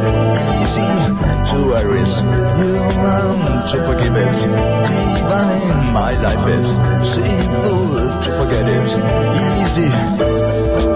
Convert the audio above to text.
easy to erase. You want to forgive it. Divine, my life is sinful to forget it. Easy